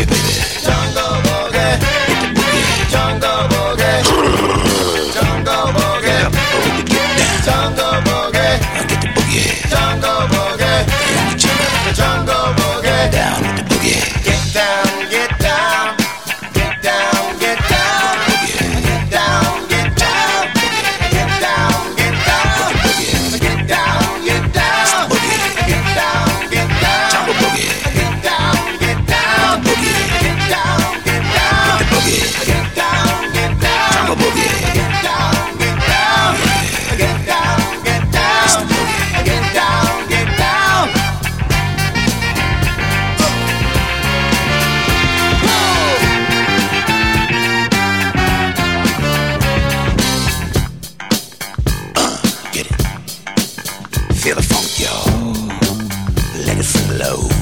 boogie, baby. Jungle boogie. Get the boogie. Jungle boogie. Jungle boogie. Get down. Jungle boogie. Get the boogie. Jungle boogie. The jungle boogie. Down with the boogie. Get down, get down. Get down, get down. Get down, get down. Get down, get down. Get down, get down. Get down, get down. Jungle boogie. Get down, get down. Boogie. Get down, get down. Get the boogie. Get down, get down. Jungle boogie. Get down, get down. Get down, get down. Get down, get down. Get it. Feel the funk, y'all. Let it flow.